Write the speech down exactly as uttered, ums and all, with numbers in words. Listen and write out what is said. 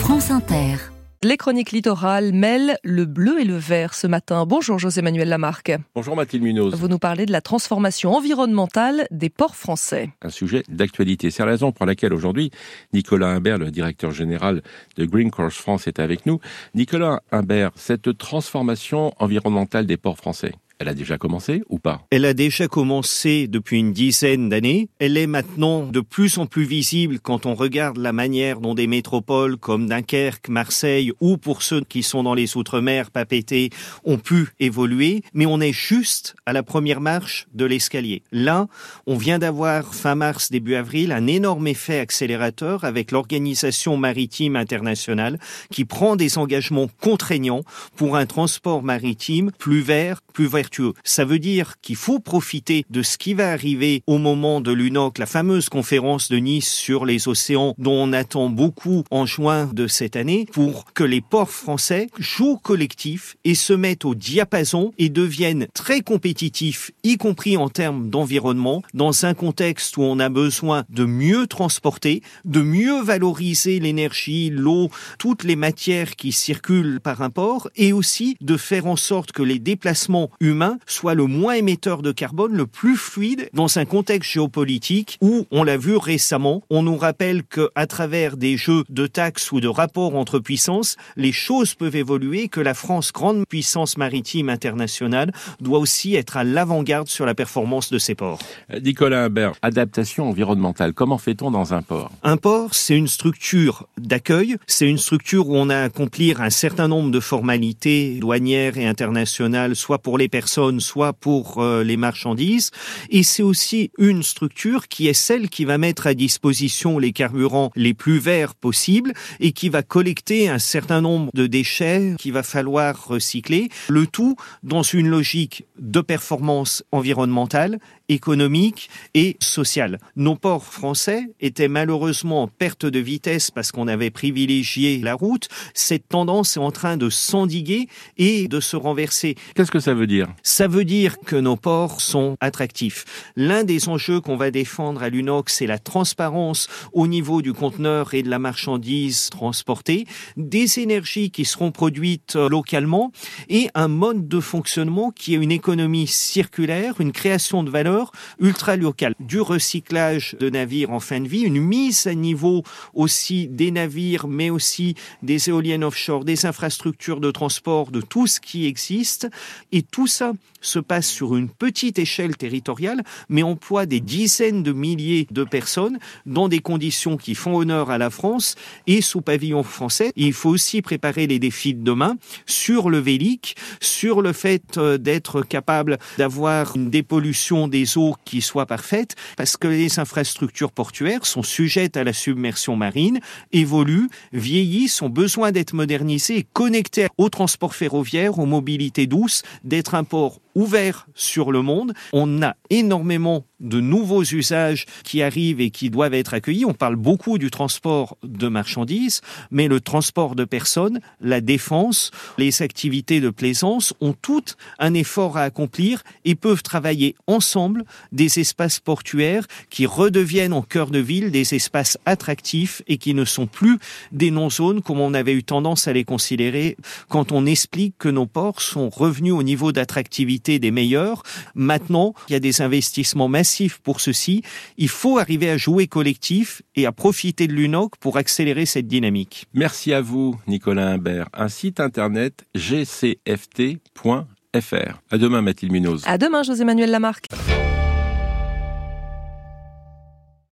France Inter. Les chroniques littorales mêlent le bleu et le vert ce matin. Bonjour José-Manuel Lamarque. Bonjour Mathilde Munoz. Vous nous parlez de la transformation environnementale des ports français. Un sujet d'actualité. C'est la raison pour laquelle aujourd'hui, Nicolas Imbert, le directeur général de Green Course France, est avec nous. Nicolas Imbert, cette transformation environnementale des ports français, elle a déjà commencé ou pas ? Elle a déjà commencé depuis une dizaine d'années. Elle est maintenant de plus en plus visible quand on regarde la manière dont des métropoles comme Dunkerque, Marseille ou pour ceux qui sont dans les Outre-mer, Papeete, ont pu évoluer. Mais on est juste à la première marche de l'escalier. Là, on vient d'avoir fin mars, début avril, un énorme effet accélérateur avec l'Organisation maritime internationale qui prend des engagements contraignants pour un transport maritime plus vert, plus vert. Ça veut dire qu'il faut profiter de ce qui va arriver au moment de l'U N O C, la fameuse conférence de Nice sur les océans dont on attend beaucoup en juin de cette année, pour que les ports français jouent collectif et se mettent au diapason et deviennent très compétitifs, y compris en termes d'environnement, dans un contexte où on a besoin de mieux transporter, de mieux valoriser l'énergie, l'eau, toutes les matières qui circulent par un port, et aussi de faire en sorte que les déplacements humains soit le moins émetteur de carbone, le plus fluide dans un contexte géopolitique où, on l'a vu récemment, on nous rappelle qu'à travers des jeux de taxes ou de rapports entre puissances, les choses peuvent évoluer, que la France, grande puissance maritime internationale, doit aussi être à l'avant-garde sur la performance de ses ports. Nicolas Imbert, adaptation environnementale, comment fait-on dans un port ? Un port, c'est une structure d'accueil, c'est une structure où on a à accomplir un certain nombre de formalités douanières et internationales, soit pour les personnes, soit pour euh, les marchandises. Et c'est aussi une structure qui est celle qui va mettre à disposition les carburants les plus verts possibles et qui va collecter un certain nombre de déchets qu'il va falloir recycler. Le tout dans une logique de performance environnementale, économique et sociale. Nos ports français étaient malheureusement en perte de vitesse parce qu'on avait privilégié la route. Cette tendance est en train de s'endiguer et de se renverser. Qu'est-ce que ça veut dire ? Ça veut dire que nos ports sont attractifs. L'un des enjeux qu'on va défendre à l'U N O C, c'est la transparence au niveau du conteneur et de la marchandise transportée, des énergies qui seront produites localement et un mode de fonctionnement qui est une économie circulaire, une création de valeur ultra locale, du recyclage de navires en fin de vie, une mise à niveau aussi des navires, mais aussi des éoliennes offshore, des infrastructures de transport, de tout ce qui existe. Et tout ça se passe sur une petite échelle territoriale, mais emploie des dizaines de milliers de personnes dans des conditions qui font honneur à la France et sous pavillon français. Et il faut aussi préparer les défis de demain sur le vélic, sur le fait d'être capable d'avoir une dépollution des eaux qui soit parfaite, parce que les infrastructures portuaires sont sujettes à la submersion marine, évoluent, vieillissent, ont besoin d'être modernisées et connectées au transport ferroviaire, aux mobilités douces, d'être un port ouvert sur le monde. On a énormément de nouveaux usages qui arrivent et qui doivent être accueillis. On parle beaucoup du transport de marchandises, mais le transport de personnes, la défense, les activités de plaisance ont toutes un effort à accomplir et peuvent travailler ensemble des espaces portuaires qui redeviennent en cœur de ville des espaces attractifs et qui ne sont plus des non-zones comme on avait eu tendance à les considérer quand on explique que nos ports sont revenus au niveau d'attractivité des meilleurs. Maintenant, il y a des investissements massifs pour ceci. Il faut arriver à jouer collectif et à profiter de l'U N O C pour accélérer cette dynamique. Merci à vous, Nicolas Imbert. Un site internet g c f t point f r. À demain, Mathilde Munoz. À demain, José-Manuel Lamarque.